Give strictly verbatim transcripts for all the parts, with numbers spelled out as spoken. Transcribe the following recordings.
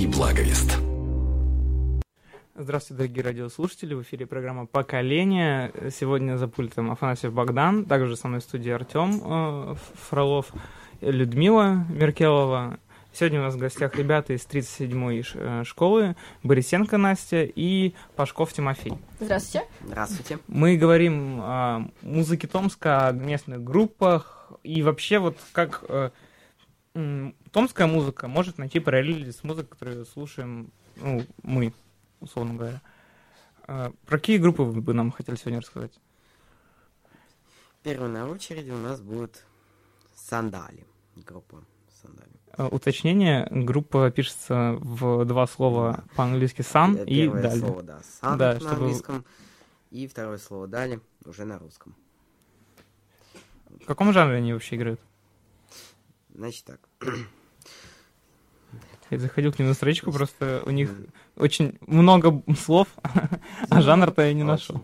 и Благовест. Здравствуйте, дорогие радиослушатели, в эфире программа «Поколение». Сегодня за пультом Афанасьев Богдан, также со мной в студии Артем э, Фролов, Людмила Меркелова. Сегодня у нас в гостях ребята из тридцать седьмой школы, Борисенко Настя и Пашков Тимофей. Здравствуйте. Здравствуйте. Мы говорим о музыке Томска, о местных группах и вообще вот как э, томская музыка может найти параллели с музыкой, которую слушаем ну, мы. Условно говоря. А, про какие группы вы бы нам хотели сегодня рассказать? Первой на очереди у нас будет Сандали. Группа Сандали. А, уточнение. Группа пишется в два слова да. По-английски «сан» и Первое «дали». слово, да, «сан» да, на чтобы... английском. И второе слово «дали» уже на русском. В каком жанре они вообще играют? Значит так. Я заходил к ним на страничку, просто у них очень много слов, а жанр-то я не нашел.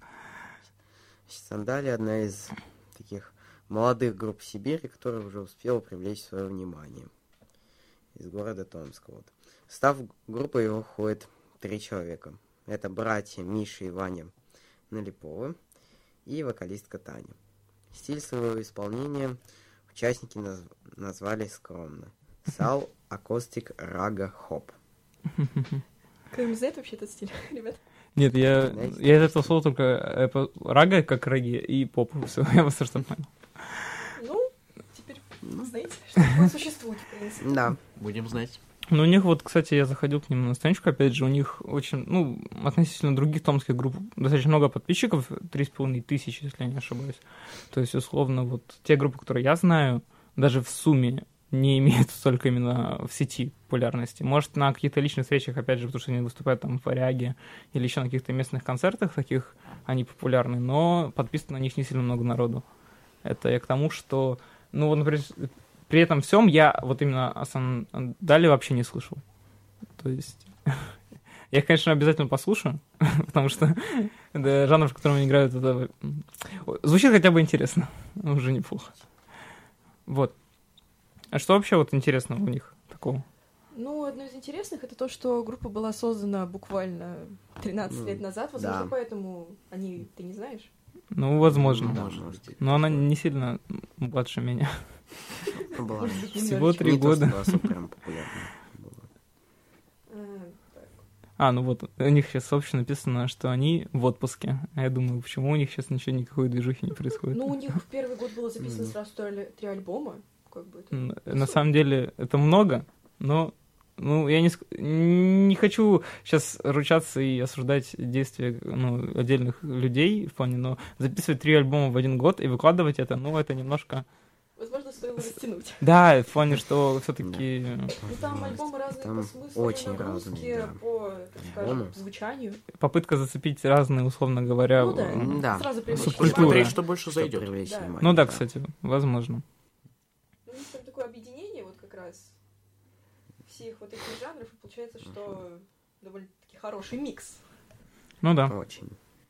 Сандали — одна из таких молодых групп Сибири, которая уже успела привлечь свое внимание из города Томска. Вот. В состав группы его входит три человека. Это братья Миша и Ваня Налиповы и вокалистка Таня. Стиль своего исполнения участники наз... назвали скромно. Сал Акустик Рага Хоп. Кто-нибудь знает вообще этот стиль, ребят? Нет, я, я из этого слова только э, рага, как раги, и поп. Все, я вас что понял. Ну, теперь знаете, что такое существует, в принципе. Да. Будем знать. Ну, у них вот, кстати, я заходил к ним на страничку, опять же, у них очень, ну, относительно других томских групп достаточно много подписчиков, три с половиной тысячи, если я не ошибаюсь. То есть, условно, вот те группы, которые я знаю, даже в сумме не имеют столько именно в сети популярности. Может, на каких-то личных встречах, опять же, потому что они выступают там в Варяге или еще на каких-то местных концертах таких, они популярны, но подписано на них не сильно много народу. Это я к тому, что, ну, вот, например, при этом всем я вот именно о Сандали вообще не слышал. То есть я их, конечно, обязательно послушаю, потому что да, жанр, в котором они играют, это звучит хотя бы интересно, уже неплохо. Вот. А что вообще вот интересного у них такого? Ну, одно из интересных — это то, что группа была создана буквально тринадцать Ну, лет назад. Возможно, да. поэтому они... Ты не знаешь? Ну, возможно. Да, может быть. Но она не сильно младше меня. Была. Может быть, Всего немножечко. три Не то, года. что особо прям популярная была. А, так. А, ну вот, у них сейчас сообщественно написано, что они в отпуске. А я думаю, почему у них сейчас ничего, никакой движухи не происходит? Ну, у них в первый год было записано сразу три, три альбома. Как бы это... На, на самом деле это много, но ну, я не, ск- не хочу сейчас ручаться и осуждать действия ну, отдельных людей в плане, но записывать три альбома в один год и выкладывать это, ну, это немножко... Возможно, стоило растянуть. Да, в плане, что все-таки... Ну, там альбомы разные Там по смыслу, очень нагрузке, разные, да. по, так скажем, Альбомы. звучанию. Попытка зацепить разные, условно говоря... Ну да, м, Да. сразу привлечь Субкультура. внимание. Смотреть, что больше Чтобы зайдет. привлечь Да. внимание, Ну да, кстати, возможно. Ну, есть там такое объединение, вот как раз всех вот этих жанров, и получается, что довольно-таки хороший микс. Ну да. Очень.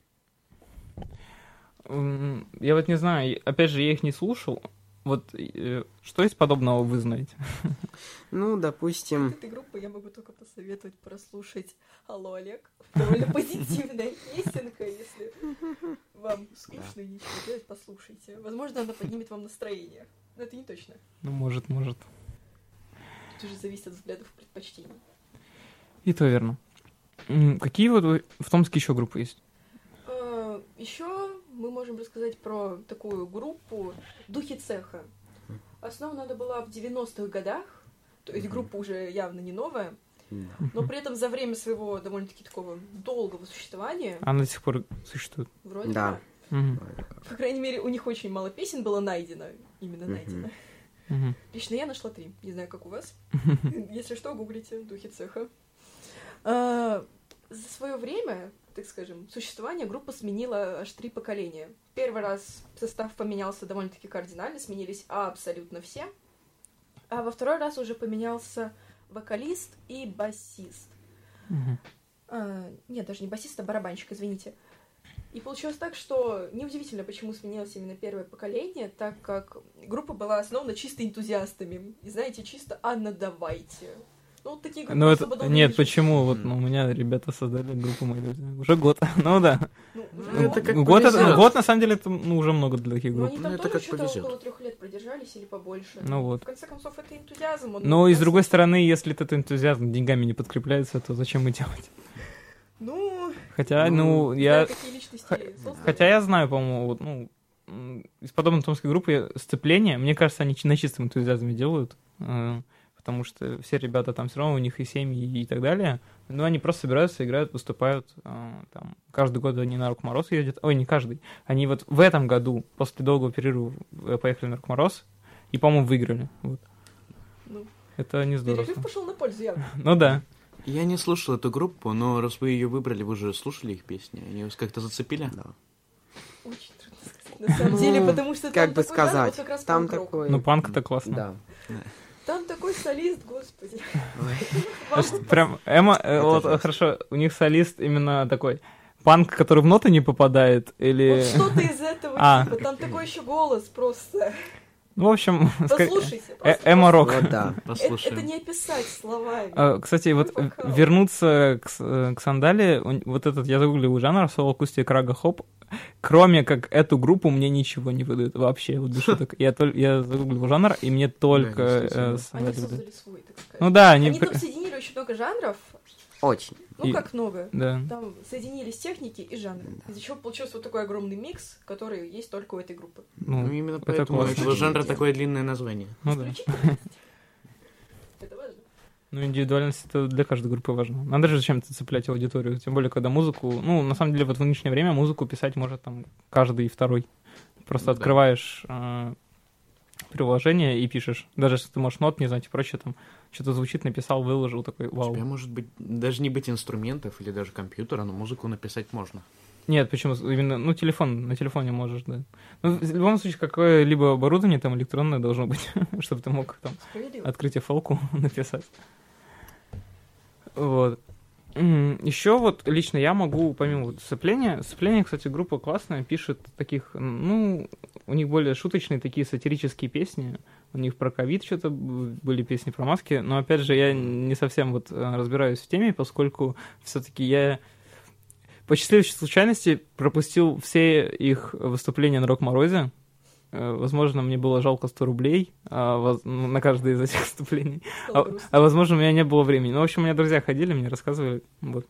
М, Я вот не знаю, опять же, я их не слушал. Вот э, что из подобного вы знаете? Ну, допустим... Этой группы я могу только посоветовать прослушать «Алло, Олег». Довольно позитивная песенка, если вам скучно и ничего делать, послушайте. Возможно, она поднимет вам настроение. Но это не точно. Ну, может, может. Тут уже зависит от взглядов и предпочтений. И то верно. М, Какие вот вы- в Томске еще группы есть? Еще мы можем рассказать про такую группу «Духи цеха». Основана она была в девяностых годах, то есть группа уже явно не новая, Да. но при этом за время своего довольно-таки такого долгого существования, Она до сих пор существует. вроде Да. бы, Мгм. по крайней мере, у них очень мало песен было найдено, именно Мгм. найдено. Мгм. Лично я нашла три, не знаю, как у вас. Если что, гуглите «Духи цеха». А, За свое время, так скажем, существования группа сменила аж три поколения. Первый раз состав поменялся довольно-таки кардинально, сменились абсолютно все. А во второй раз уже поменялся вокалист и басист. Мгм. А, нет, даже не басист, а барабанщик, извините. И получилось так, что неудивительно, почему сменилось именно первое поколение, так как группа была основана чисто энтузиастами. И знаете, чисто «Анна, давайте». Ну, вот такие группы Ну, особо это... долго Нет, не живут. почему? Вот ну, у меня ребята создали группу «Мои друзья». Уже год. Ну да. Ну, уже Ну, это как Год, это- повезёт. год, на самом деле, это ну, уже много для таких Ну, групп. они Ну, там это тоже как что-то повезёт. около трех лет продержались или побольше. Ну вот. В конце концов, это энтузиазм. Он Но и с нас- другой стороны, если этот энтузиазм деньгами не подкрепляется, то зачем и делать? Ну, Хотя, Ну, ну, не я... знаю, какие личности х- созданы. Хотя я знаю, по-моему, вот, ну, м, из подобной томской группы сцепления, мне кажется, они на чистом энтузиазме делают, э, потому что все ребята там все равно, у них и семьи и так далее, но они просто собираются, играют, выступают, э, там, каждый год они на Рок-Мороз ездят, ой, не каждый, они вот в этом году, после долгого перерыва, э, поехали на Рок-Мороз и, по-моему, выиграли, вот. Ну, Это не здорово. перерыв пошел на пользу, явно. Ну да. Я не слушал эту группу, но раз вы ее выбрали, вы же слушали их песни, они вас как-то зацепили? Да. Очень трудно сказать. На самом Ну, деле, потому что как там бы такой жанр, сказать, вот как раз там панк-рок. такой... Ну, панк это классно. Да. Там такой солист, господи. А что, прям Эма, э, Это вот жесть. хорошо, у них солист именно такой панк, который в ноты не попадает, или... Вот что-то из этого А. типа. Там такой еще голос просто. Ну, в общем, ска- Послушайте. э- просто эмо-рок. Вот да. Это, Послушаем. это не описать словами. А, Кстати, вот Какой вокал? вернуться к, с- э, к Сандали, он- вот этот, я загуглил жанр, соло акустик рага хоп, кроме как эту группу мне ничего не выдают вообще, вот без шуток. Я, толь- я загуглил жанр, и мне только действительно. э, Сандали Они выдают. создали свой, так сказать. Ну да, они... Они при- там соединили очень много жанров. Очень. Ну, И- как много. Да. Там соединились техники и жанры. Из-за чего получился вот такой огромный микс, который есть только у этой группы. Ну, Ну, именно это поэтому у классно. этого жанра такое длинное название. ну да. Исключительность. Это важно. Ну, индивидуальность это для каждой группы важно. Надо же зачем-то цеплять аудиторию, тем более, когда музыку... Ну, на самом деле, вот в нынешнее время музыку писать может там каждый второй. Просто Ну да. открываешь э, приложение и пишешь. Даже если ты можешь нот не знать и прочее, там что-то звучит, написал, выложил, такой, У вау. тебя может быть даже не быть инструментов или даже компьютера, но музыку написать можно. Нет, почему? Именно, ну, телефон, на телефоне можешь, да. Ну, в любом случае, какое-либо оборудование там электронное должно быть, чтобы ты мог там Справедливо. открыть фолку написать. Вот. Еще вот лично я могу, помимо вот сцепления, сцепление, кстати, группа классная, пишет таких, ну, у них более шуточные такие сатирические песни, у них про ковид что-то были песни про маски, но опять же я не совсем вот э, разбираюсь в теме, поскольку все-таки я по счастливой случайности пропустил все их выступления на Рок-Морозе. Э, Возможно, мне было жалко сто рублей а, воз- ну, на каждое из этих выступлений. Стало А, грустно. а возможно, у меня не было времени. Ну, в общем, у меня друзья ходили, мне рассказывали. Вот.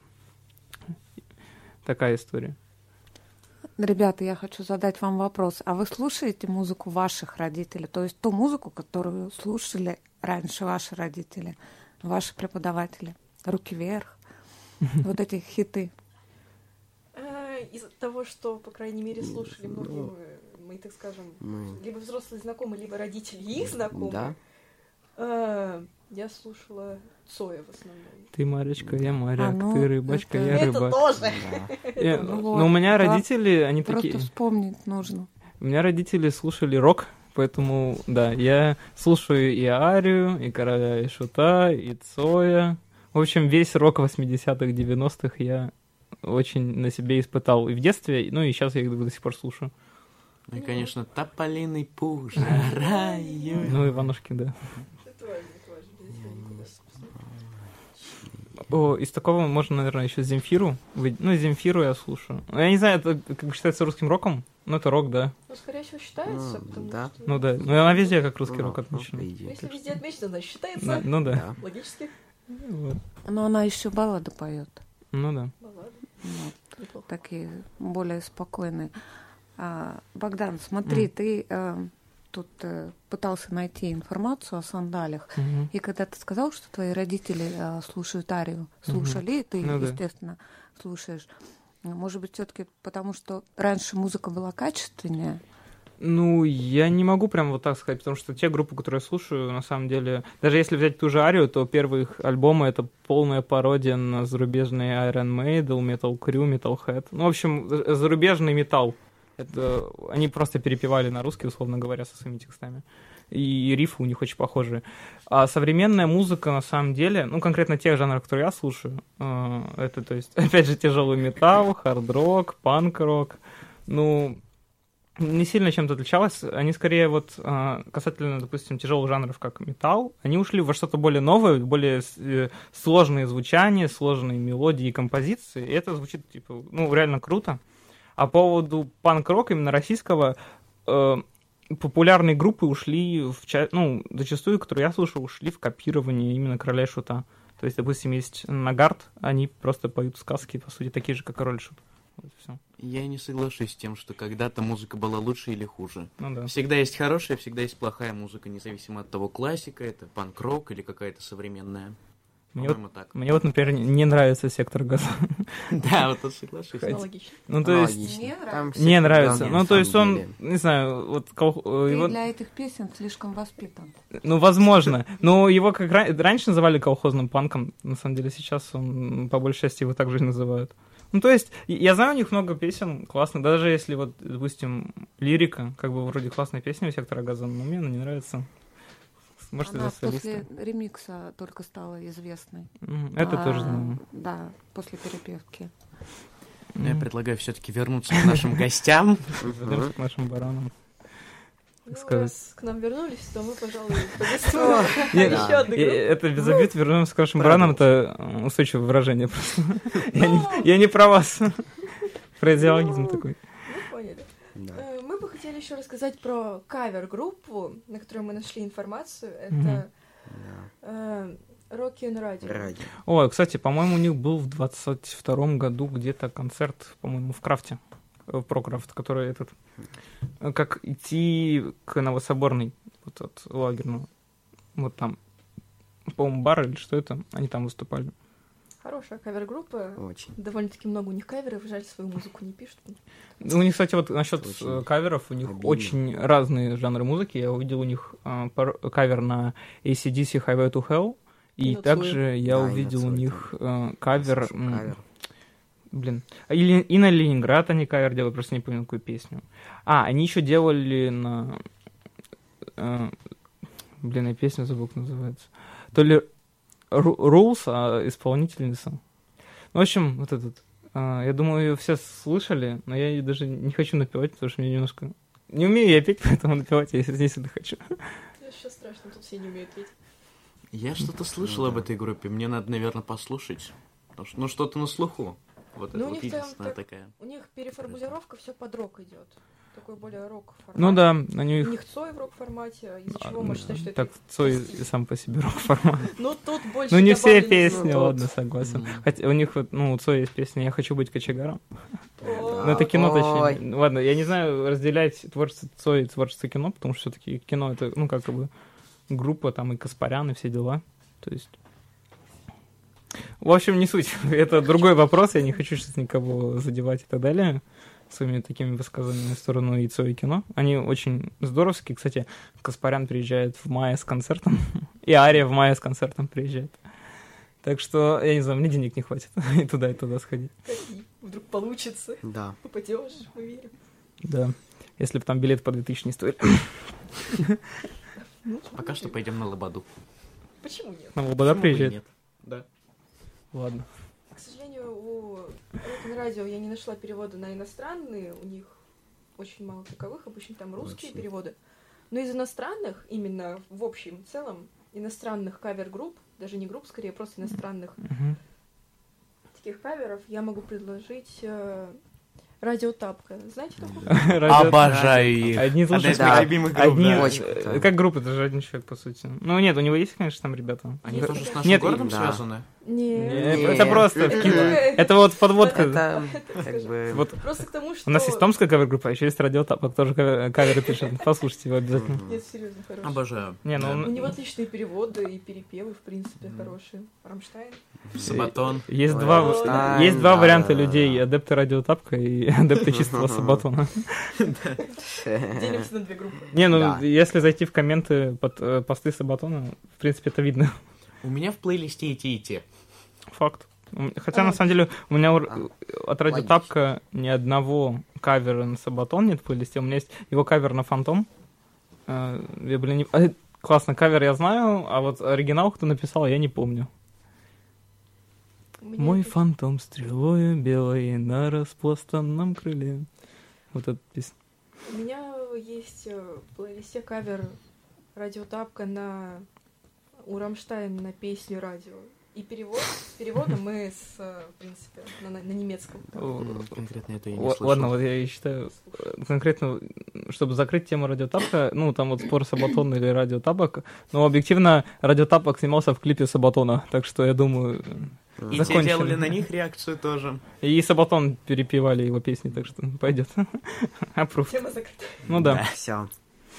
Такая история. Ребята, я хочу задать вам вопрос. А вы слушаете музыку ваших родителей? То есть ту музыку, которую слушали раньше ваши родители, ваши преподаватели? «Руки вверх», вот эти хиты. А, Из-за того, что, по крайней мере, слушали многие Ну, мы, мы, так скажем, мы- либо взрослые знакомые, либо родители и их знакомые. Да. А, Я слушала Цоя в основном. Ты Маречка, я моряк, А, ну, ты рыбачка, это- я Это рыбак. тоже. Да. Я- Ну Но вот, у меня да. родители, они Просто такие... вспомнить нужно. У меня родители слушали рок, поэтому, да, я слушаю и Арию, и Короля и Шута, и Цоя. В общем, весь рок восьмидесятых, девяностых я очень на себе испытал и в детстве, ну и сейчас я их до сих пор слушаю. Ну и, конечно, тополиный пух жараю. Ну, Иванушки, да. Это важно, это важно. Без этого никуда, собственно. О, из такого можно, наверное, еще Земфиру. Вы- Ну, Земфиру я слушаю. Ну, я не знаю, это как бы считается русским роком? Ну, это рок, да. Ну, скорее всего, считается, Ну, потому да. что... Ну да. Ну, она везде как русский Ну, рок ну, отмечена. по Ну, идее. если везде отмечено, значит, считается. Да, ну да. Да. Логически. Вот. Но она еще баллады поет. Ну да. Баллады. Вот, Неплохо. такие более спокойные. А, Богдан, смотри, М. ты э, тут э, пытался найти информацию о сандалях. Мгм. И когда ты сказал, что твои родители э, слушают Арию, слушали, и ты, Ну да. естественно, слушаешь. Может быть, все-таки потому, что раньше музыка была качественнее. Ну, я не могу прям вот так сказать, потому что те группы, которые я слушаю, на самом деле, даже если взять ту же Арию, то первые их альбомы — это полная пародия на зарубежные Iron Maiden, Metal Crew, Metalhead. Ну, в общем, за- зарубежный металл. Это они просто перепевали на русский, условно говоря, со своими текстами. И рифы у них очень похожие. А современная музыка, на самом деле, ну, конкретно тех жанров, которые я слушаю, э, это, то есть, опять же, тяжелый металл, хард-рок, панк-рок, ну... не сильно чем-то отличалась. Они скорее вот э, касательно, допустим, тяжелых жанров, как металл, они ушли во что-то более новое, более э, сложные звучания, сложные мелодии и композиции. И это звучит, типа, ну, реально круто. А по поводу панк-рока, именно российского, э, популярные группы ушли в ча- ну, зачастую, которые я слушал, ушли в копирование именно Короля и Шута. То есть, допустим, есть Нагарт, они просто поют сказки, по сути, такие же, как Король и Шут. Вот все. Я не соглашусь с тем, что когда-то музыка была лучше или хуже. Ну да. Всегда есть хорошая, всегда есть плохая музыка, независимо от того, классика это, панк-рок или какая-то современная. Мне По-моему, вот, так. мне вот, например, не нравится «Сектор газа». Да, вот тут соглашусь. Аналогично. Ну, то есть, Аналогично. Мне Там нравится. все не фигня, нравится. на Ну, то есть самом он, деле. не знаю, вот кол- Ты его... для этих песен слишком воспитан. Ну, возможно. Но его как ра- раньше называли колхозным панком. На самом деле сейчас он, по большей части, его так же и называют. Ну, то есть, и- я знаю у них много песен классных. Даже если, вот, допустим, лирика, как бы вроде классная песня у «Сектора газа», но мне она не нравится. Может, Она из-за солиста. после ремикса только стала известной. Мгм, это А, тоже знаю. Да, после перепевки. Но я Мгм. предлагаю все-таки вернуться к нашим гостям. Вернемся к нашим баранам. Ну, сказать. раз к нам вернулись, то мы, пожалуй, повествуем Нет, еще одну и- группу. Это без обид, вернемся к вашим баранам, это э, устойчивое выражение просто. Я не- Я не про вас. Фразеологизм такой. Ну, поняли. Да. Э, Мы бы хотели еще рассказать про кавер-группу, на которой мы нашли информацию. Мгм. Это Да. Рокин Радио. Радио. Ой, кстати, по-моему, у них был в двадцать втором году где-то концерт, по-моему, в Крафте, э, в Прокрафт, который этот, э, как идти к Новособорной, вот от лагерного, вот там, по-моему, бар или что это, они там выступали. Хорошая кавер-группа. Очень. Довольно-таки много у них каверов, жаль, свою музыку не пишут. У них, кстати, вот насчет Очень э, каверов, у них обидно. очень разные жанры музыки. Я увидел у них э, пар- кавер на эй си ди си Highway to Hell, и И на также Цоя. я Да, и на увидел у Цоя них э, кавер... Слушал м, кавер. Блин. А Или, и на Ленинград они кавер делают, просто не помню, какую песню. А, они еще делали на... э, блин, я песню забыл, как называется. То ли Ру- Rules, а исполнительница. Ну, в общем, вот этот. э, я думаю, ее все слышали, но я ее даже не хочу напевать, потому что мне немножко... Не умею я петь, поэтому напевать я здесь это хочу. Сейчас страшно, тут все не умеют петь. Я что-то слышал Ну об да. этой группе, мне надо, наверное, послушать. Потому что, ну, что-то на слуху. Вот Ну, это у вот них там единственная так- такая. У них переформулировка все под рок идет. Такой более рок формат. Ну да, они У их... них Цой в рок-формате, из-за а, чего можно считать, что Так, это... Цой и сам по себе рок-формат. Ну, тут больше Ну, не все добавлено песни, тот. ладно, согласен. Мгм. Хотя у них вот, ну, у Цоя есть песня «Я хочу быть кочегаром». О, Ну, это кино, Ой. точнее. Ну, ладно, я не знаю, разделять творчество Цоя и творчество кино, потому что все-таки кино это, ну, как бы группа, там и Каспарян, и все дела. То есть... В общем, не суть. Это другой вопрос, я не хочу сейчас никого задевать и так далее своими такими высказываниями в сторону и Цоя, и кино. Они очень здоровские. Кстати, Каспарян приезжает в мае с концертом, и Ария в мае с концертом приезжает. Так что, я не знаю, мне денег не хватит и туда, и туда сходить. какие? Вдруг получится. Да. Попадешь, мы верим. Да. Если бы там билет по две тысячи не стоили. Ну, Пока что пойдем на Лободу. Почему нет? На Лобода Почему бы и приезжает? нет? Да. Ладно. К сожалению, у Рокин Радио я не нашла перевода на иностранные, у них очень мало таковых, обычно там русские Очень. переводы. Но из иностранных, именно в общем целом, иностранных кавер-групп, даже не групп, скорее просто иностранных Мгм. таких каверов, я могу предложить э, Радио Тапка. Знаете такую? Радио- Обожаю их. Одни из лучших Одна из Да. моих любимых групп, Одни, да. Очень э, круто. как группа, даже один человек, по сути. Ну, нет, у него есть, конечно, там ребята. Они Нет, тоже с нет. нашим Нет, городом да. связаны? Не. Не, Не. это просто в кино. Это вот подводка. Это как скажем. бы... Вот Просто к тому, что... у нас есть томская кавер-группа, а еще есть Радио Тапок, тоже кавер- каверы пишет. Послушайте его обязательно. Мгм. Нет, серьезно, хороший. Обожаю. Не, ну Да. он- У него отличные переводы и перепевы, в принципе, хорошие. Рамштайн. Сабатон. Есть Ой, два, Рамштайн, есть два да, варианта да, да. людей. Адепты Радио Тапка и адепты чистого Сабатона. Делимся на две группы. Не, ну, Да. если зайти в комменты под э, посты Сабатона, в принципе, это видно. У меня в плейлисте и те, и те. Факт. М, Хотя, А. на самом деле, у меня у- А, от Радио логично. Тапка ни одного кавера на Сабатон нет в плейлисте. У меня есть его кавер на Фантом. Э, Я, блин, не... а, классно, кавер я знаю, а вот оригинал, кто написал, я не помню. У меня Мой это- фантом стрелою белой на распластанном крыле. Вот эта песня. У меня есть в плейлисте кавер Радио Тапка на у Рамштайн на песню «Радио». И перевод, с переводом мы, с, в принципе, на, на немецком. Конкретно это я не Л- слышал. Ладно, вот я считаю, конкретно, чтобы закрыть тему Радио Тапка, ну, там вот спор Сабатон или Радио Табак, но объективно Радио Табак снимался в клипе Сабатона, так что я думаю... И закончили. те делали на них реакцию тоже. И Сабатон перепевали его песни, так что пойдет. Аппрув. Тема закрыта. Ну да. Все.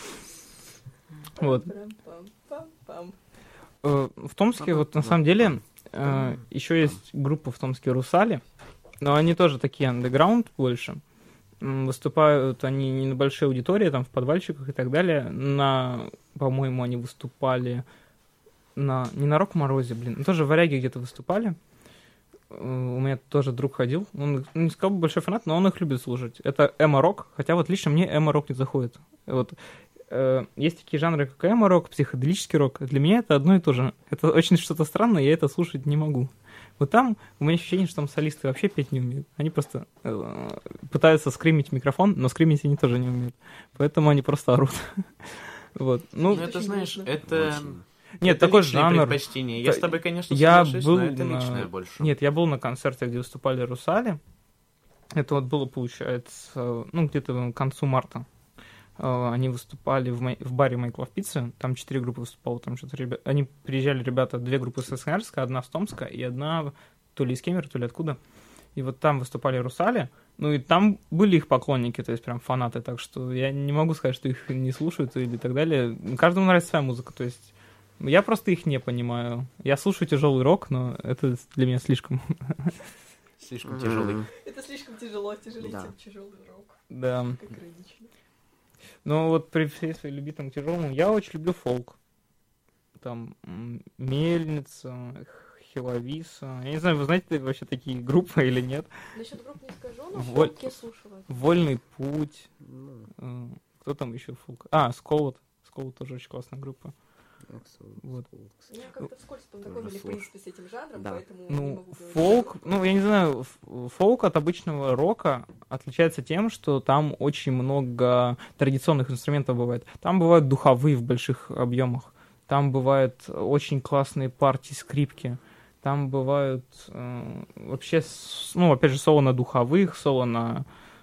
Вот. Пам-пам-пам-пам. Э, В Томске вот на самом деле э, еще есть группа в Томске «Русали», но они тоже такие андеграунд больше. М, Выступают они не на большой аудитории, там в подвальчиках и так далее. На, по-моему, они выступали на, не на Рок-Морозе, блин, но тоже в Варяге где-то выступали. Э, У меня тоже друг ходил, он ну, не сказал бы большой фанат, но он их любит слушать. Это эмо-рок, хотя вот лично мне эмо-рок не заходит. Вот э, есть такие жанры, как эмо-рок, психоделический рок. Для меня это одно и то же. Это очень что-то странное, я это слушать не могу. Вот там у меня ощущение, что там солисты вообще петь не умеют. Они просто э, пытаются скримить в микрофон, но скримить они тоже не умеют. Поэтому они просто орут. Вот. Ну, Ну, это, очень знаешь, грустно. это... нет, это такой личные жанр. предпочтения. Я с тобой, конечно, Я соглашусь, был но это на- личное больше. Нет, я был на концерте, где выступали «Русали». Это вот было, получается, ну, где-то к концу марта. Э, Они выступали в, май- в баре «Майкла в пицце». Там четыре группы выступало. Там что-то ребя- Они приезжали, ребята, две группы с Красноярска, одна с Томска и одна то ли из Кемерово, то ли откуда. И вот там выступали «Русали». Ну, и там были их поклонники, то есть прям фанаты. Так что я не могу сказать, что их не слушают или так далее. Каждому нравится своя музыка, то есть я просто их не понимаю. Я слушаю тяжелый рок, но это для меня слишком. Слишком тяжелый. Это слишком тяжело, тяжелее, Да. чем тяжелый рок. Да. Как иронично. Ну вот при всей своей любви там к тяжелому, я очень люблю фолк. Там м, Мельница, Хиловиса. Я не знаю, вы знаете вообще такие группы или нет? Насчет групп не скажу, но Воль- фолк я слушала. Вольный путь. Ну, э, Кто там еще фолк? А, Сколот. Сколот тоже очень классная группа. Вот. Меня как-то вскользь познакомили, в слушал. принципе, с этим жанром, Да. поэтому не Ну, могу говорить. фолк, ну, я не знаю, ф- фолк от обычного рока отличается тем, что там очень много традиционных инструментов бывает. Там бывают духовые в больших объемах, там бывают очень классные партии скрипки, там бывают э, вообще, с- ну, опять же, соло на духовых, соло на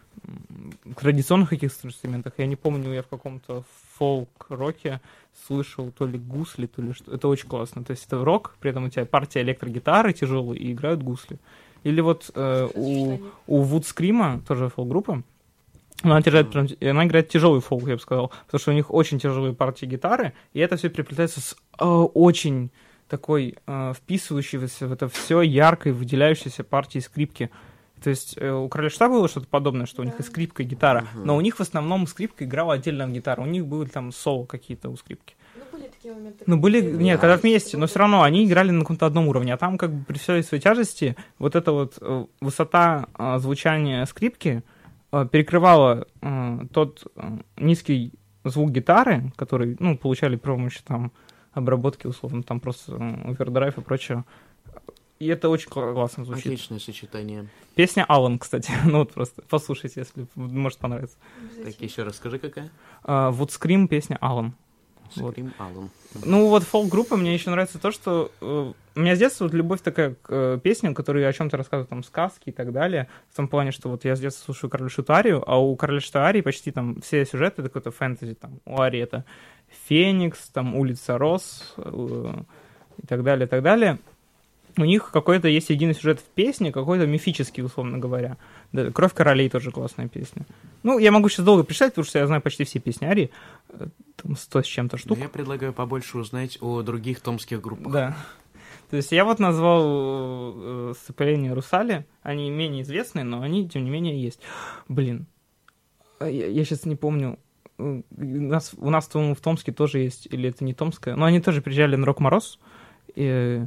м, традиционных каких-то инструментах. Я не помню, я в каком-то фолк-роке слышал то ли гусли, то ли что. Это очень классно. То есть это рок, при этом у тебя партия электрогитары тяжелые и играют гусли. Или вот э, у, Сочетание. у Вудскрима, тоже фолк-группа, она, играет, прям- она играет тяжелый фолк, я бы сказал, потому что у них очень тяжелые партии гитары, и это все переплетается с э, очень такой э, вписывающейся в это все яркой, выделяющейся партией скрипки. То есть э, у Короля Шута было что-то подобное, что у них Да. и скрипка, и гитара, Мгм. но у них в основном скрипка играла отдельно от гитары, у них были там соло какие-то у скрипки. Ну, были такие моменты. Ну, были, когда- нет, Да. когда вместе, но все равно они играли на каком-то одном уровне, а там как бы при всей своей тяжести вот эта вот э, высота э, звучания скрипки э, перекрывала э, тот э, низкий звук гитары, который, ну, получали при помощи там обработки, условно, там просто э, овердрайв и прочее. И это очень кла- классно звучит. Отличное сочетание. Песня Алан, кстати, ну вот просто послушайте, если может понравиться. Обязательно. Так, еще раз скажи, какая? Вот Скрим, песня Алан. Вот. Скрим Аллен. Ну вот фолк-группа, мне еще нравится то, что э, у меня с детства вот любовь такая к э, песням, которые о чем-то рассказывают, там, сказки и так далее, в том плане, что вот я с детства слушаю Короля Шута Арию, а у Короля Шута Арии почти там все сюжеты, это какой-то фэнтези, там, у Арии это Феникс, там, Улица Роз э, и так далее, и так далее. У них какой-то есть единый сюжет в песне, какой-то мифический, условно говоря. Да, «Кровь королей» тоже классная песня. Ну, я могу сейчас долго прочитать, потому что я знаю почти все песни Арии. Э, Там сто с чем-то штук. Но я предлагаю побольше узнать о других томских группах. Да. То есть я вот назвал э, «Сцепление Русали». Они менее известные, но они, тем не менее, есть. Блин. А Я, я сейчас не помню. У нас, у нас, по-моему, в Томске тоже есть, или это не Томская, но они тоже приезжали на Рок-Мороз. И,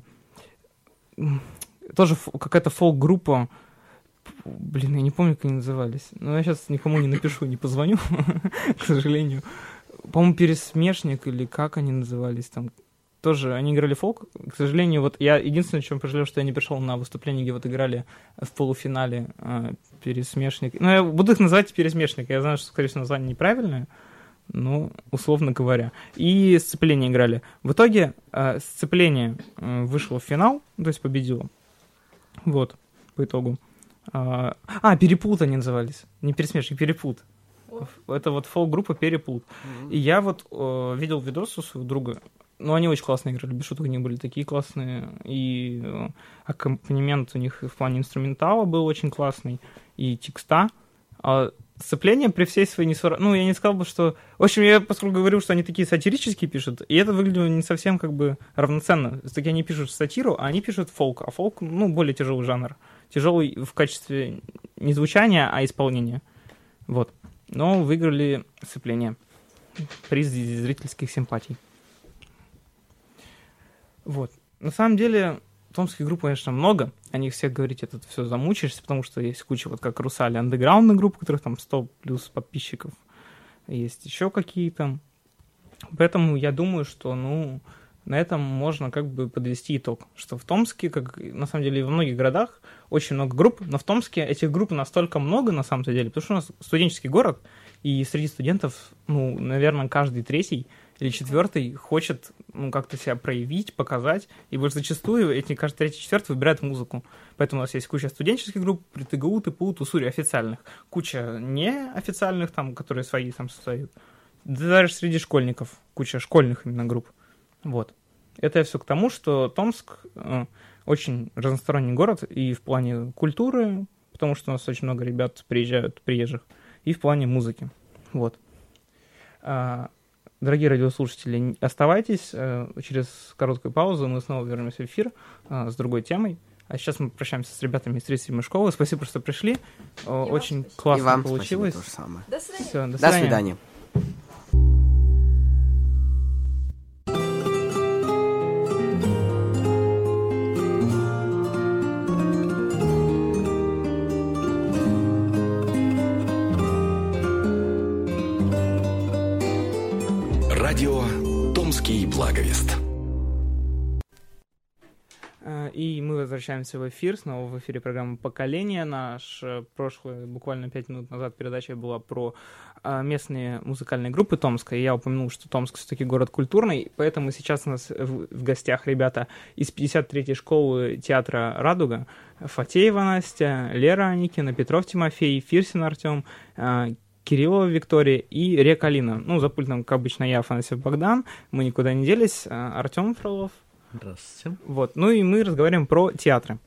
м, тоже ф- какая-то фолк-группа. Блин, я не помню, как они назывались. Но я сейчас никому не напишу, не позвоню, к сожалению. По-моему, «Пересмешник» или как они назывались там. тоже они играли фолк. К сожалению, вот я единственное, чем пожалел, что я не пришел на выступление, где вот играли в полуфинале э, пересмешник. Ну, я буду их называть пересмешник. Я знаю, что, скорее всего, название неправильное, ну, условно говоря. И сцепление играли. В итоге э, сцепление э, вышло в финал, то есть победило. Вот, по итогу. А, а, Перепут они назывались. Не пересмешник, Перепут. Это вот фолк-группа Перепут. Mm-hmm. И я вот э, видел видос у своего друга. Ну, они очень классно играли, без шуток, они были такие классные. И э, аккомпанемент у них в плане инструментала был очень классный. И текста. А сцепление при всей своей несвор... Ну, я не сказал бы, что... В общем, я поскольку говорил, что они такие сатирические пишут, и это выглядело не совсем как бы равноценно. Все-таки они пишут сатиру, а они пишут фолк. А фолк, ну, более тяжелый жанр. Тяжелый в качестве не звучания, а исполнения. Вот. Но выиграли сцепление. Приз зрительских симпатий. Вот. На самом деле, томских групп, конечно, много. О них всех говорить, это все замучаешься, потому что есть куча, вот как Русали, андеграундных групп, у которых там сто плюс подписчиков. Есть еще какие-то. Поэтому я думаю, что, ну, на этом можно как бы подвести итог, что в Томске, как на самом деле и во многих городах, очень много групп, но в Томске этих групп настолько много на самом деле, потому что у нас студенческий город, и среди студентов, ну, наверное, каждый третий или четвертый хочет, ну, как-то себя проявить, показать, и вот зачастую эти каждый третий, четвертый выбирают музыку. Поэтому у нас есть куча студенческих групп при ТГУ, ТПУ, ТУСУРе официальных, куча неофициальных, там, которые свои там создают. Даже среди школьников куча школьных именно групп. Вот. Это все к тому, что Томск э, очень разносторонний город и в плане культуры, потому что у нас очень много ребят приезжают, приезжих, и в плане музыки. Вот. А, дорогие радиослушатели, оставайтесь. А, через короткую паузу мы снова вернемся в эфир а, с другой темой. А сейчас мы прощаемся с ребятами из тридцать седьмой школы. Спасибо, что пришли. И очень классно и вам получилось. Спасибо, то же самое. До свидания. Все, до До свидания. свидания. Радио «Томский благовест». И мы возвращаемся в эфир, снова в эфире программы «Поколение». Наша прошлая, буквально пять минут назад, передача была про местные музыкальные группы Томска, и я упомянул, что Томск все-таки город культурный, поэтому сейчас у нас в гостях ребята из пятьдесят третьей школы театра «Радуга», Фатеева Настя, Лера Аникина, Петров Тимофей, Фирсин Артем, Кириллова Виктория и Река Алина. Ну, за пультом, как обычно, я, Афанасьев Богдан, мы никуда не делись, Артем Фролов. Здравствуйте. Вот, ну и мы разговариваем про театры.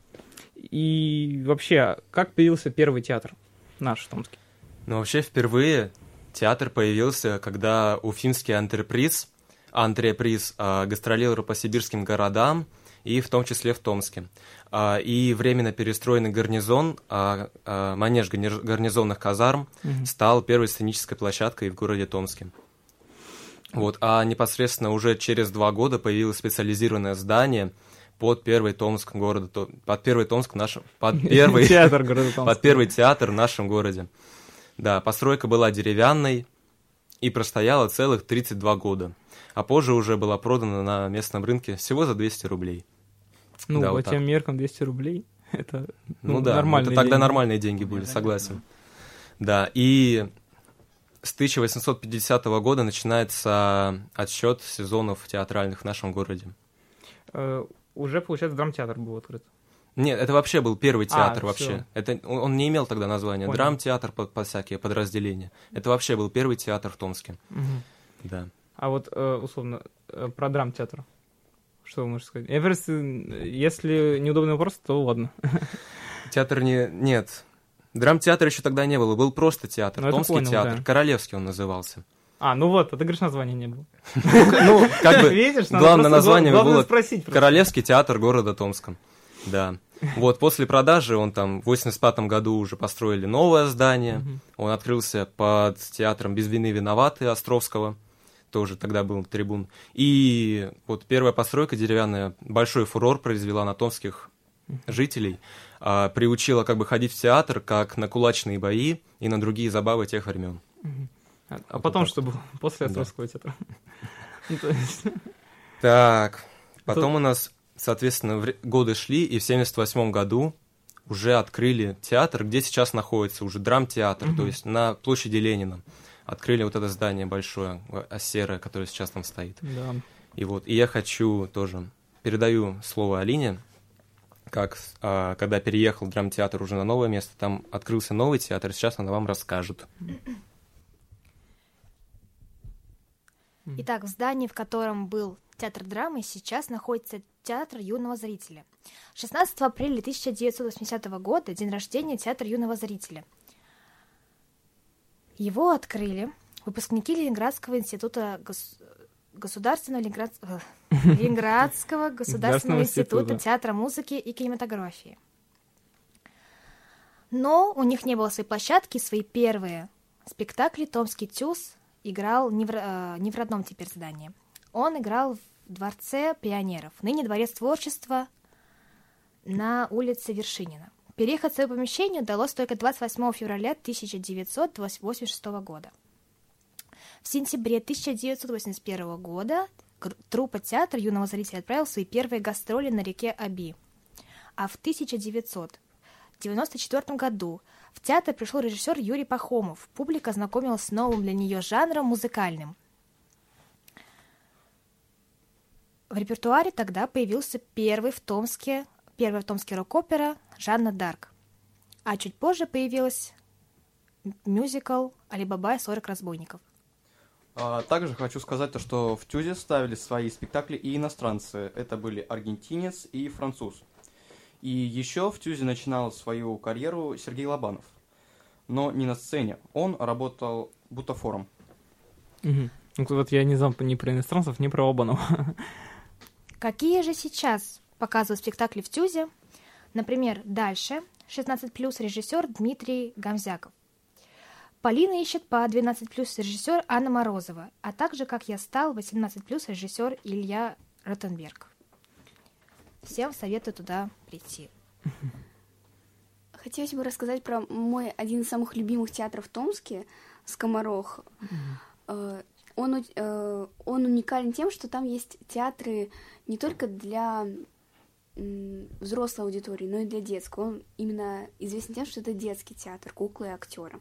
И вообще, как появился первый театр наш в Томске? Ну, вообще, впервые театр появился, когда уфимский антреприз, антреприз а, гастролировал по сибирским городам, и в том числе в Томске. А, и временно перестроенный гарнизон, а, а, манеж гарнизонных казарм, mm-hmm. стал первой сценической площадкой в городе Томске. Вот, а непосредственно уже через два года появилось специализированное здание под первый Томск города, под первый Томск в нашем, под первый театр города Томска. Под первый театр в нашем городе. Да, постройка была деревянной и простояла целых тридцать два года, а позже уже была продана на местном рынке всего за двести рублей. Ну, да, по вот тем так. меркам двести рублей, это ну, ну да, нормальные это тогда деньги. Нормальные деньги были, согласен. Да, и с тысяча восемьсот пятидесятого года начинается отсчет сезонов театральных в нашем городе. Э, уже, получается, драмтеатр был открыт. Нет, это вообще был первый театр а, вообще. Это, он, он не имел тогда названия. Понял. Драмтеатр под, под всякие подразделения. Это вообще был первый театр в Томске. Угу. Да. А вот, э, условно, э, про драмтеатр. Что вы можете сказать? Я просто, если неудобный вопрос, то ладно. Театр не... Нет. Драмтеатра еще тогда не было. Был просто театр. Ну, Томский понял, театр. да. Королевский он назывался. А, ну вот, а ты говоришь, названия не было. Ну, как бы, Видишь, главное название было спросить Королевский театр города Томска. Да. Вот, после продажи он там в восемьдесят пятом году уже построили новое здание. Он открылся под театром «Без вины виноваты» Островского. Тоже тогда был трибун. И вот первая постройка деревянная большой фурор произвела на томских жителей. А, приучила как бы ходить в театр, как на кулачные бои и на другие забавы тех времен. А, а потом, что было? После Островского да. театра. Так, потом у нас, соответственно, годы шли, и в семьдесят восьмом году уже открыли театр, где сейчас находится уже драмтеатр, угу. то есть на площади Ленина. Открыли вот это здание большое, серое, которое сейчас там стоит. Да. И вот, и я хочу тоже, передаю слово Алине, как, а, когда переехал драмтеатр уже на новое место, там открылся новый театр, сейчас она вам расскажет. Итак, в здании, в котором был театр драмы, сейчас находится театр юного зрителя. шестнадцатого апреля тысяча девятьсот восьмидесятого года, день рождения театра юного зрителя. Его открыли выпускники Ленинградского института гос... государственного Ленинград... Ленинградского государственного института театра музыки и кинематографии. Но у них не было своей площадки, свои первые спектакли Томский ТЮЗ играл не в, э, не в родном теперь здании. Он играл в Дворце пионеров, ныне Дворец творчества на улице Вершинина. Переехать в свое помещение удалось только двадцать восьмого февраля тысяча девятьсот восемьдесят шестого года. В сентябре тысяча девятьсот восемьдесят первого года труппа театра юного зрителя отправил свои первые гастроли на реке Оби. А в тысяча девятьсот девяносто четвёртом году в театр пришел режиссер Юрий Пахомов. Публика ознакомилась с новым для нее жанром музыкальным. В репертуаре тогда появился первый в Томске, первая в Томске рок-опера «Жанна Дарк». А чуть позже появился мюзикл «Али-Баба и сорок разбойников». А, также хочу сказать, то, что в ТЮЗе ставили свои спектакли и иностранцы. Это были аргентинец и француз. И еще в ТЮЗе начинал свою карьеру Сергей Лобанов. Но не на сцене. Он работал бутафором. Угу. Вот я не знал ни про иностранцев, ни про Лобанова. Какие же сейчас показывают спектакли в ТЮЗе? Например, «Дальше», шестнадцать плюс, режиссер Дмитрий Гамзяков. «Полина ищет по двенадцать плюс», режиссер Анна Морозова, а также «Как я стал», восемнадцать плюс, режиссер Илья Ротенберг. Всем советую туда прийти. Хотелось бы рассказать про мой один из самых любимых театров в Томске, «Скоморох». Mm-hmm. Он, он уникален тем, что там есть театры не только для взрослой аудитории, но и для детской. Он именно известен тем, что это детский театр, куклы и актеры.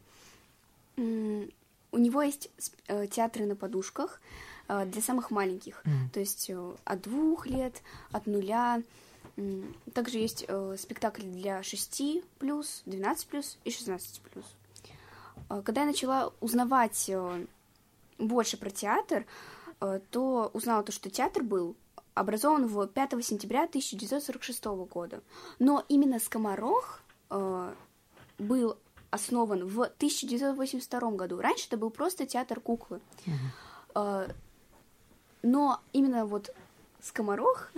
У него есть театры на подушках для самых маленьких, mm. то есть от двух лет, от нуля. Также есть спектакли для шести плюс, двенадцати плюс и шестнадцати плюс. Когда я начала узнавать больше про театр, то узнала то, что театр был образован в пятого сентября тысяча девятьсот сорок шестого года. Но именно «Скоморох» был основан в тысяча девятьсот восемьдесят втором году. Раньше это был просто театр куклы. Uh-huh. Но именно вот «Скоморох»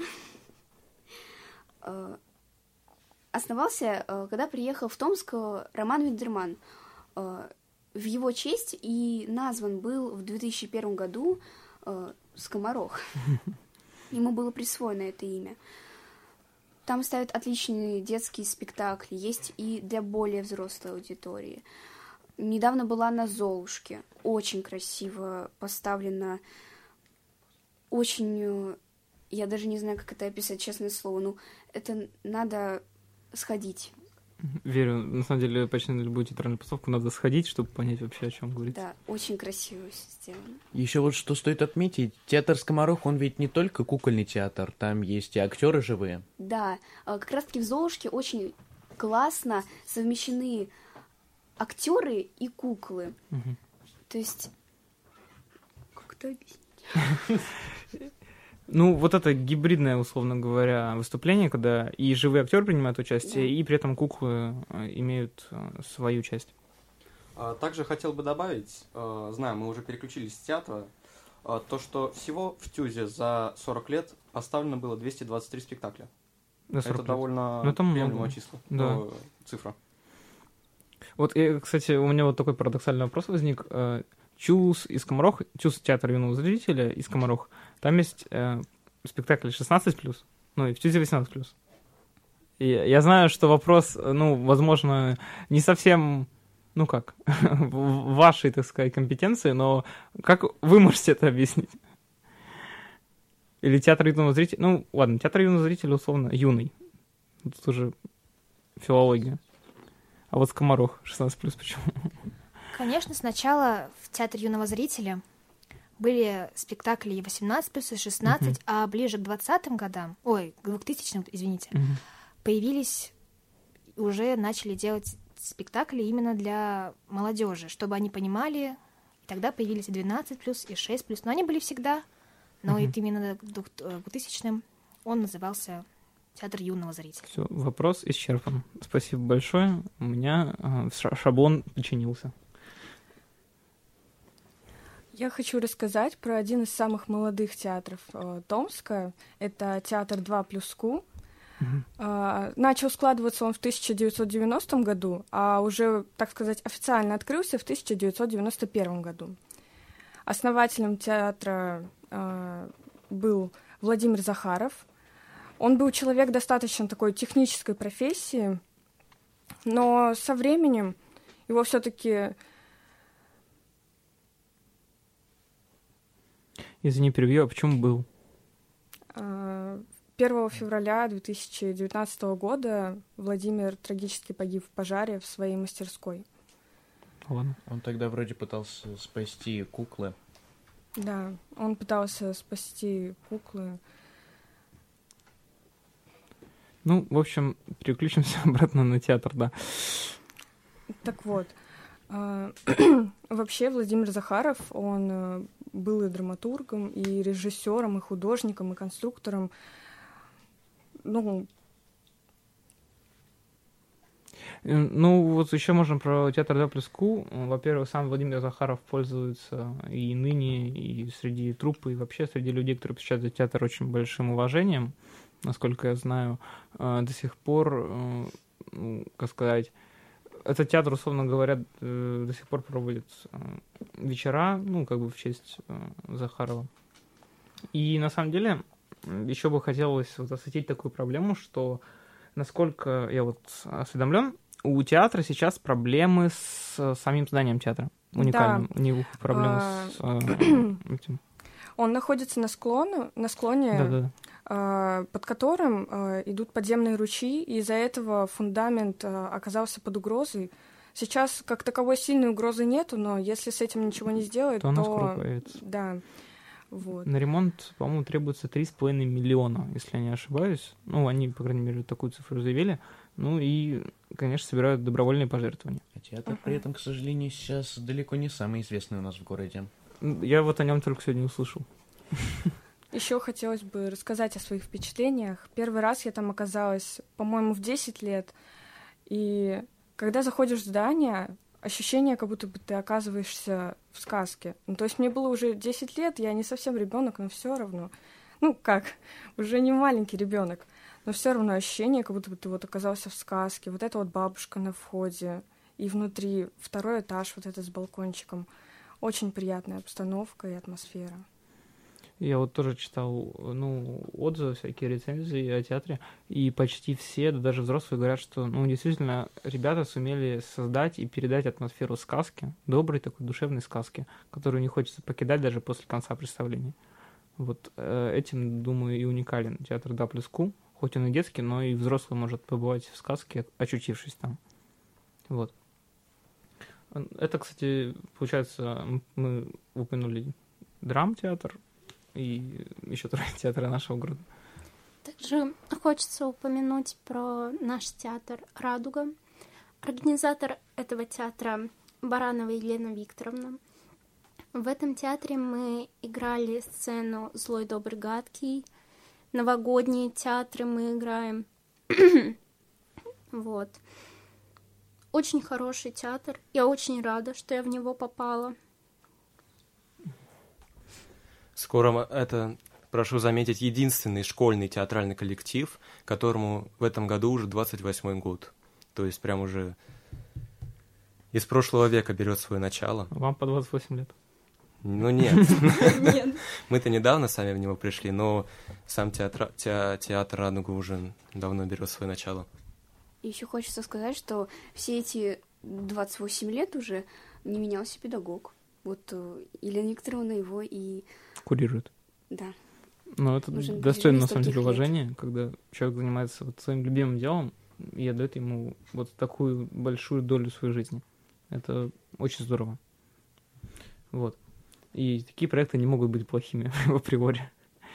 основался, когда приехал в Томск Роман Виндерман. В его честь и назван был в две тысячи первом году «Скоморох». Ему было присвоено это имя. Там ставят отличные детские спектакли, есть и для более взрослой аудитории. Недавно была на «Золушке», очень красиво поставлена, очень, я даже не знаю, как это описать, честное слово, но это надо сходить. Верю, на самом деле, почти на любую театральную постановку надо сходить, чтобы понять вообще, о чем говорить. Да, очень красиво сделано. Еще вот что стоит отметить, театр «Скоморох», он ведь не только кукольный театр, там есть и актеры живые. Да, как раз-таки в «Золушке» очень классно совмещены актеры и куклы. Угу. То есть, как это объяснить? Ну, вот это гибридное, условно говоря, выступление, когда и живые актеры принимают участие, да. и при этом куклы имеют свою часть. Также хотел бы добавить, знаю, мы уже переключились с театра, то, что всего в ТЮЗе за сорок лет поставлено было двести двадцать три спектакля. Это лет. Довольно ну, приемлемое число, да. цифра. Вот, и, кстати, у меня вот такой парадоксальный вопрос возник. ТЮЗ и «Скоморох», ТЮЗ театр юного зрителя и «Скоморох», там есть э, спектакль шестнадцать плюс, ну и в ТЮЗе восемнадцать плюс. И я знаю, что вопрос, ну, возможно, не совсем, ну как, в вашей, так сказать, компетенции, но как вы можете это объяснить? Или театр юного зрителя. Ну, ладно, театр юного зрителя условно юный. Тут уже филология. А вот скоморох шестнадцать плюс почему? Конечно, сначала в театре юного зрителя были спектакли и восемнадцать плюс, и шестнадцать, uh-huh. а ближе к двадцатым годам, ой, к двухтысячным, извините, uh-huh. появились, уже начали делать спектакли именно для молодежи, чтобы они понимали. И тогда появились и двенадцать плюс, и шесть плюс, но они были всегда. Но uh-huh. именно к двухтысячным он назывался театр юного зрителя. Все, вопрос исчерпан. Спасибо большое. У меня э, шаблон починился. Я хочу рассказать про один из самых молодых театров э, Томска. Это театр два плюс Ку. Uh-huh. Э, начал складываться он в тысяча девятьсот девяностом году, а уже, так сказать, официально открылся в тысяча девятьсот девяносто первом году. Основателем театра э, был Владимир Захаров. Он был человек достаточно такой технической профессии, но со временем его все-таки... Извини, перебью, а почему был? первого февраля две тысячи девятнадцатого года Владимир трагически погиб в пожаре в своей мастерской. Ладно. Он тогда вроде пытался спасти куклы. Да, он пытался спасти куклы. Ну, в общем, переключимся обратно на театр, да. Так вот, вообще Владимир Захаров, он был и драматургом, и режиссером, и художником, и конструктором. Ну, ну вот еще можем про театр два плюс Ку. Во-первых, сам Владимир Захаров пользуется и ныне, и среди труппы, и вообще среди людей, которые посещают этот театр, очень большим уважением. Насколько я знаю, до сих пор, как сказать, этот театр, условно говоря, до сих пор проводит вечера, ну, как бы в честь Захарова. И на самом деле еще бы хотелось вот осветить такую проблему, что, насколько я вот осведомлен, у театра сейчас проблемы с самим зданием театра. Уникальным. Да. У них проблемы а... с этим. Он находится на склоне, на склоне, Да-да. э, под которым э, идут подземные ручьи, и из-за этого фундамент э, оказался под угрозой. Сейчас как таковой сильной угрозы нету, но если с этим ничего не сделать, то... то... она скоро появится. Да. Вот. На ремонт, по-моему, требуется три с половиной миллиона, если я не ошибаюсь. Ну, они, по крайней мере, такую цифру заявили. Ну и, конечно, собирают добровольные пожертвования. А театр uh-huh. при этом, к сожалению, сейчас далеко не самый известный у нас в городе. Я вот о нем только сегодня услышал. Еще хотелось бы рассказать о своих впечатлениях. Первый раз я там оказалась, по-моему, в десять лет. И когда заходишь в здание, ощущение, как будто бы ты оказываешься в сказке. Ну, то есть мне было уже десять лет, я не совсем ребенок, но все равно. Ну, как, уже не маленький ребенок, но все равно ощущение, как будто бы ты вот оказался в сказке. Вот эта вот бабушка на входе, и внутри второй этаж вот этот с балкончиком. Очень приятная обстановка и атмосфера. Я вот тоже читал, ну, отзывы, всякие рецензии о театре, и почти все, да даже взрослые, говорят, что, ну, действительно, ребята сумели создать и передать атмосферу сказки, доброй такой душевной сказки, которую не хочется покидать даже после конца представления. Вот э, этим, думаю, и уникален театр два плюс Ку, хоть он и детский, но и взрослый может побывать в сказке, очутившись там. Вот. Это, кстати, получается, мы упомянули драмтеатр и еще трое театра нашего города. Также хочется упомянуть про наш театр «Радуга». Организатор этого театра Баранова Елена Викторовна. В этом театре мы играли сцену «Злой, добрый, гадкий». Новогодние театры мы играем. Вот. Очень хороший театр. Я очень рада, что я в него попала. Скоро это, прошу заметить, единственный школьный театральный коллектив, которому в этом году уже двадцать восьмой год. То есть прям уже из прошлого века берет свое начало. Вам по двадцать восемь лет? Ну нет. Мы-то недавно сами в него пришли, но сам театр «Радуга» уже давно берет свое начало. Еще хочется сказать, что все эти двадцать восемь лет уже не менялся педагог. Вот Елена Викторовна его и... Курирует. Да. Ну, это Нужен достойно, на перерыв самом деле, стольких лет. уважения, когда человек занимается вот своим любимым делом и отдает ему вот такую большую долю своей жизни. Это очень здорово. Вот. И такие проекты не могут быть плохими в априори.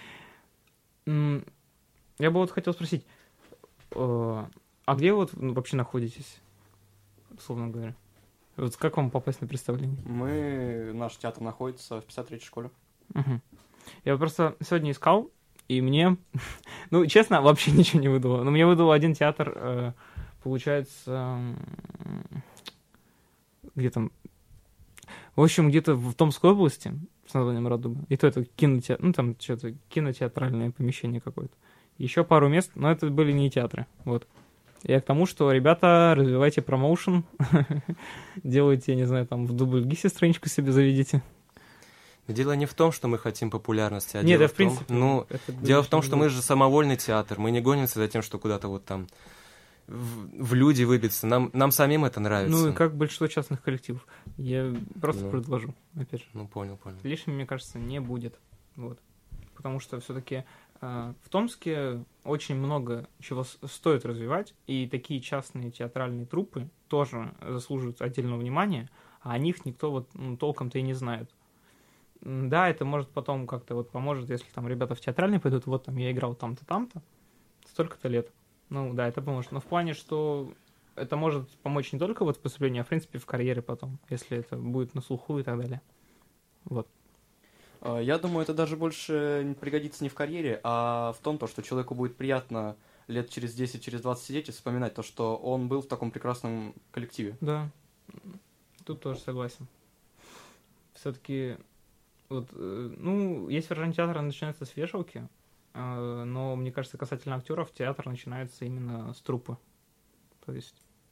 М, Я бы вот хотел спросить, э, а где вы вот ну, вообще находитесь, условно говоря? Вот как вам попасть на представление? Мы, наш театр находится в пятьдесят третьей школе. Мгм. Я просто сегодня искал, и мне, ну, честно, вообще ничего не выдало. Но мне выдал один театр, э, получается, м, где там, в общем, где-то в Томской области с названием «Радуга». И то это кинотеатр, ну, там что-то кинотеатральное помещение какое-то. Еще пару мест, но это были не театры, вот. Я к тому, что, ребята, развивайте промоушен, делайте, я не знаю, там в Дубльгисе страничку себе заведите. Дело не в том, что мы хотим популярности, а Нет, дело да, в в том, принципе, ну, это дело в том, очень что мы же самовольный театр, мы не гонимся за тем, что куда-то вот там в, в люди выбиться. Нам, нам самим это нравится. Ну, и как большинство частных коллективов. Я просто Ну. предложу, опять же. Ну, понял, понял. Лишним, мне кажется, не будет. Вот. Потому что все-таки э, в Томске очень много чего с- стоит развивать, и такие частные театральные труппы тоже заслуживают отдельного внимания, а о них никто вот ну, толком-то и не знает. М, Да, это может потом как-то вот поможет, если там ребята в театральный пойдут, вот там я играл там-то, там-то, столько-то лет. Ну да, это поможет. Но в плане, что это может помочь не только вот в поступлении, а в принципе в карьере потом, если это будет на слуху и так далее. Вот. А, Я думаю, это даже больше не пригодится не в карьере, а в том, то, что человеку будет приятно лет через десять, через двадцать сидеть и вспоминать то, что он был в таком прекрасном коллективе. Да, тут тоже согласен. Все-таки, вот, э, ну, есть выражение театра начинается с вешалки, э, но, мне кажется, касательно актеров, театр начинается именно с труппы. То есть,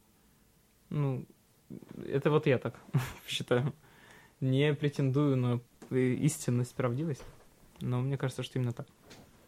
ну, это вот я так считаю. Не претендую на э, истинность, правдивость, но мне кажется, что именно так.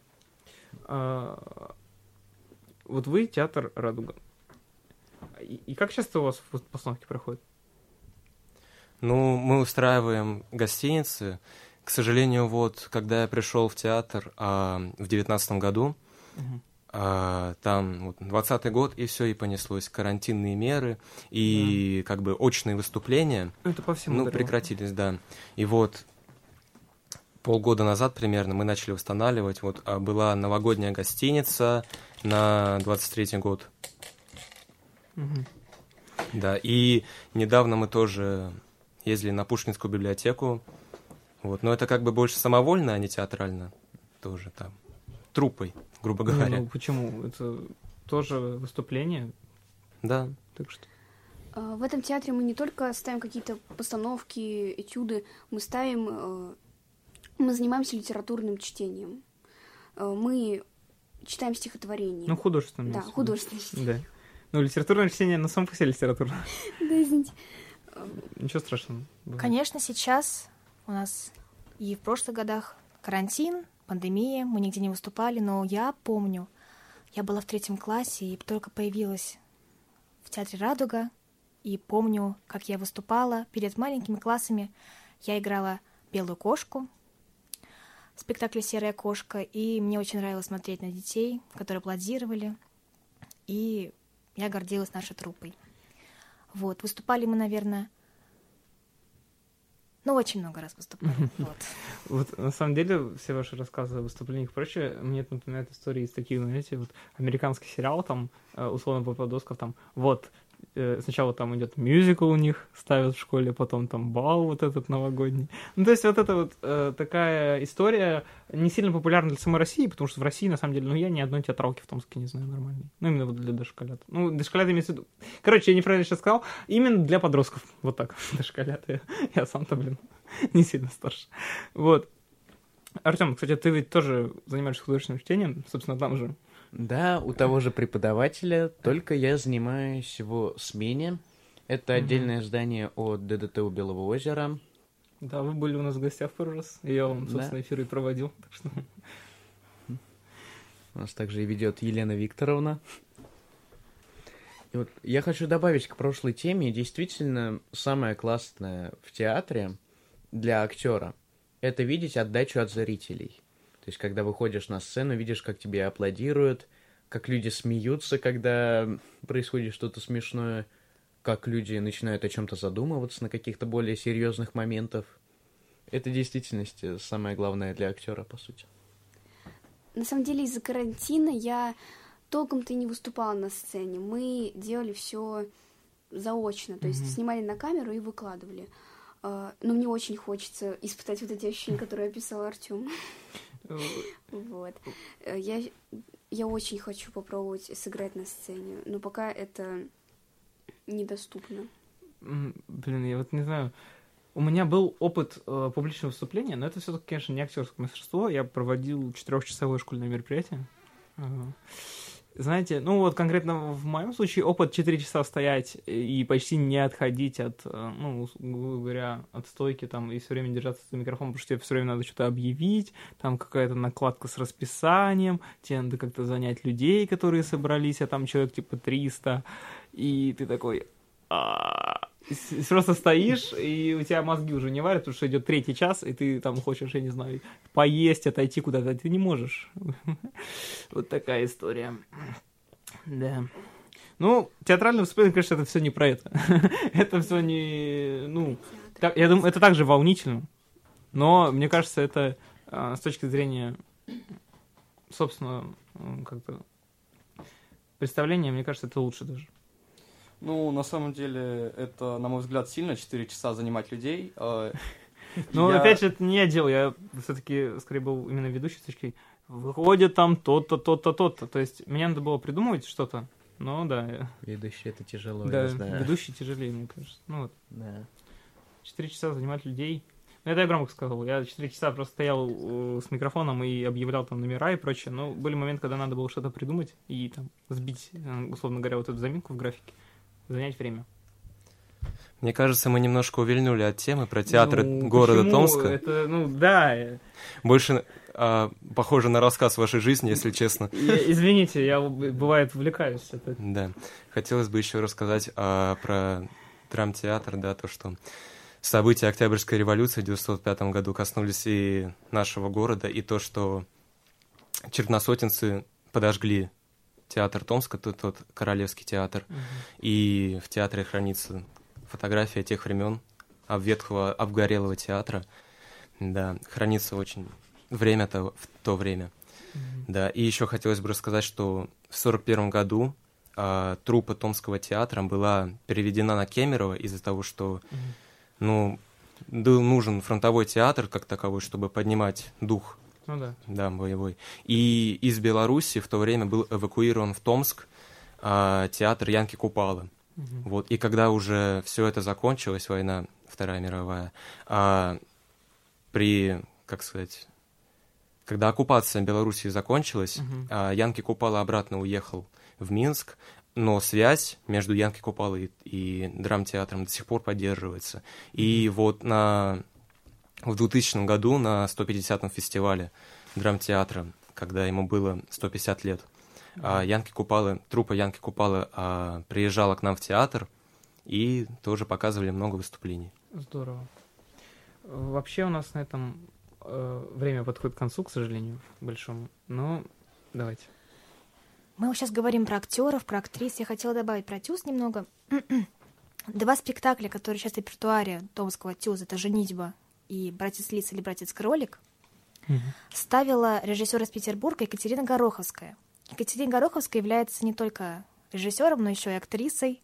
А, Вот вы театр «Радуга». И, и как часто у вас вот постановки проходят? Ну, мы устраиваем гостиницы. К сожалению, вот, когда я пришел в театр а, в девятнадцатом году, Мгм. а, там вот, двадцатый год, и все, и понеслось. Карантинные меры, и как бы очные выступления, Это по всему ну, ударило. прекратились, да. И вот полгода назад примерно мы начали восстанавливать. Вот а, была новогодняя гостиница на двадцать третий год. Мгм. Да, и недавно мы тоже ездили на Пушкинскую библиотеку. Вот, но это как бы больше самовольно, а не театрально. Тоже там труппой, грубо Не, говоря. ну почему? Это тоже выступление. Да. Так что. А, В этом театре мы не только ставим какие-то постановки, этюды, мы ставим, э, мы занимаемся литературным чтением. Э, Мы читаем стихотворения. Ну, художественное. Да, имеется в виду. художественное чтение. Да. Ну, литературное чтение на самом по себе литература. Да, извините. Ничего страшного. бывает. Конечно, сейчас у нас и в прошлых годах карантин, пандемия, мы нигде не выступали, но я помню, я была в третьем классе и только появилась в театре «Радуга», и помню, как я выступала перед маленькими классами. Я играла белую кошку в спектакле «Серая кошка», и мне очень нравилось смотреть на детей, которые аплодировали, и я гордилась нашей труппой. Вот, выступали мы, наверное, ну, очень много раз выступали. Вот. Вот, на самом деле, все ваши рассказы о выступлениях и прочее, мне это напоминает истории из таких, знаете, вот, американский сериал, там, э, условно, Пападосков, там, вот, э, сначала там идет мюзикл у них, ставят в школе, потом там бал вот этот новогодний. Ну, то есть вот это вот э, такая история не сильно популярна для самой России, потому что в России, на самом деле, ну, я ни одной театралки в Томске не знаю нормальной. Ну, именно вот для дошколят. Ну, дошколят имеется в виду... Короче, я неправильно сейчас сказал, именно для подростков. Вот так, дошколят. Я, я сам-то, блин, не сильно старше. Вот. Артем, кстати, ты ведь тоже занимаешься художественным чтением, собственно, там же. Да, у того же преподавателя, только я занимаюсь его смене. Это Мгм. отдельное здание от ДДТ у Белого озера. Да, вы были у нас в гостях в первый раз, и я вам, Да. собственно, эфир и проводил, так что... У нас также и ведет Елена Викторовна. И вот я хочу добавить к прошлой теме, действительно, самое классное в театре для актера — это видеть отдачу от зрителей. То То есть, когда выходишь на сцену, видишь, как тебе аплодируют, как люди смеются, когда происходит что-то смешное, как люди начинают о чем-то задумываться на каких-то более серьезных моментах. Это в действительности самое главное для актера, по сути. На самом деле, из-за карантина я толком-то и не выступала на сцене. Мы делали все заочно, то есть mm-hmm. снимали на камеру и выкладывали. Но мне очень хочется испытать вот эти ощущения, которые описал Артём. Вот. Я, я очень хочу попробовать сыграть на сцене, но пока это недоступно. Блин, я вот не знаю. У меня был опыт э, публичного выступления, но это все-таки, конечно, не актерское мастерство. Я проводил четырехчасовое школьное мероприятие. Uh, знаете, ну вот конкретно в моем случае опыт четыре часа стоять и почти не отходить от, ну, грубо говоря, от стойки там и все время держаться за микрофон, потому что тебе все время надо что-то объявить, там какая-то накладка с расписанием, тебе надо как-то занять людей, которые собрались, а там человек типа триста, и ты такой... Просто стоишь, и у тебя мозги уже не варят, потому что идет третий час, и ты там хочешь, я не знаю, поесть, отойти куда-то, ты не можешь. Вот такая история. Да. Ну, театральное выступление, конечно, это все не про это. Это все не... Ну, я думаю, это также волнительно. Но, мне кажется, это с точки зрения, собственно, как-то представления, мне кажется, это лучше даже. Ну, на самом деле, это, на мой взгляд, сильно четыре часа занимать людей. Ну, опять же, это не я делал, я все-таки, скорее, был именно ведущий, точки выходит там то-то, то-то, то-то. То есть, мне надо было придумывать что-то, но да. Ведущий это тяжело, да, я знаю. Ведущий тяжелее, мне кажется. Ну вот. Да. Четыре часа занимать людей. Ну, это я громко сказал. Я четыре часа просто стоял э, с микрофоном и объявлял там номера и прочее. Но были моменты, когда надо было что-то придумать и там сбить, условно говоря, вот эту заминку в графике. Занять время. Мне кажется, мы немножко увильнули от темы про театры ну, города почему? Томска. Это, ну, да. Больше а, похоже на рассказ вашей жизни, если честно. Я, извините, я, бывает, увлекаюсь. Это... Да. Хотелось бы еще рассказать а, про драмтеатр, да, то, что события Октябрьской революции в девятьсот пятом году коснулись и нашего города, и то, что черносотенцы подожгли театр Томска, тот, тот Королевский театр, uh-huh. и в театре хранится фотография тех времен обветхлого, обгорелого театра. Да, хранится очень время-то в то время. Uh-huh. Да, и еще хотелось бы рассказать, что в сорок первом году а, труппа Томского театра была переведена на Кемерово из-за того, что, uh-huh. ну, был нужен фронтовой театр как таковой, чтобы поднимать дух. Ну да. Да, боевой. И из Беларуси в то время был эвакуирован в Томск а, театр Янки Купалы. Угу. Вот. И когда уже все это закончилось, война Вторая мировая, а, при, как сказать, когда оккупация Белоруссии закончилась, угу. а, Янки Купала обратно уехал в Минск, но связь между Янки Купалой и, и драмтеатром до сих пор поддерживается. Угу. И вот на... В двухтысячном году на сто пятидесятом фестивале драмтеатра, когда ему было сто пятьдесят лет, mm-hmm. Янки Купалы, труппа Янки Купалы а, приезжала к нам в театр и тоже показывали много выступлений. Здорово. Вообще у нас на этом э, время подходит к концу, к сожалению, большому. Но давайте. Мы сейчас говорим про актеров, про актрис. Я хотела добавить про ТЮЗ немного. Два спектакля, которые сейчас в репертуаре Томского ТЮЗ, это «Женитьба» и «Братец Лис» или «Братец Кролик», mm-hmm. ставила режиссер из Петербурга Екатерина Гороховская. Екатерина Гороховская является не только режиссером, но еще и актрисой.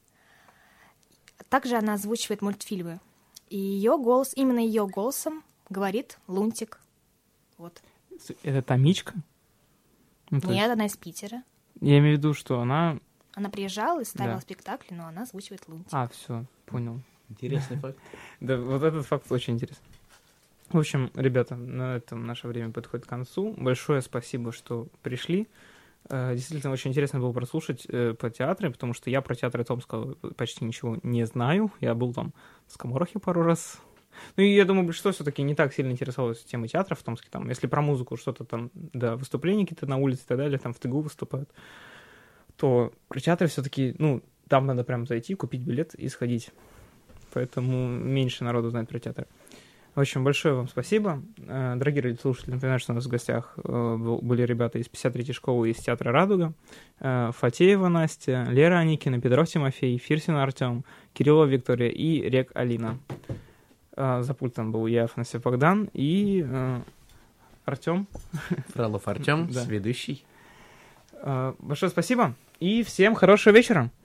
Также она озвучивает мультфильмы. И ее голос, именно ее голосом говорит Лунтик. Вот. Это Томичка? Ну, Нет, есть... она из Питера. Я имею в виду, что она... Она приезжала и ставила да. спектакли, но она озвучивает Лунтик. А, все, понял. Интересный факт. Да, вот этот факт очень интересный. В общем, ребята, на этом наше время подходит к концу. Большое спасибо, что пришли. Действительно, очень интересно было прослушать по театру, потому что я про театры Томского почти ничего не знаю. Я был там в Скоморохе пару раз. Ну, и я думаю, большинство все-таки не так сильно интересовалось темой театра в Томске. Там, если про музыку что-то там, да, выступления какие-то на улице и так далее, там в ТГУ выступают, то про театры все-таки, ну, там надо прям зайти, купить билет и сходить. Поэтому меньше народу знает про театр. В общем, большое вам спасибо. Дорогие слушатели, напоминаю, что у нас в гостях были ребята из пятьдесят третьей школы из театра «Радуга». Фатеева Настя, Лера Аникина, Петров Тимофей, Фирсин Артем, Кириллова Виктория и Рек Алина. За пультом был я, Афанасьев Богдан, и Артем. Фролов Артем, да. Ведущий. Большое спасибо и всем хорошего вечера.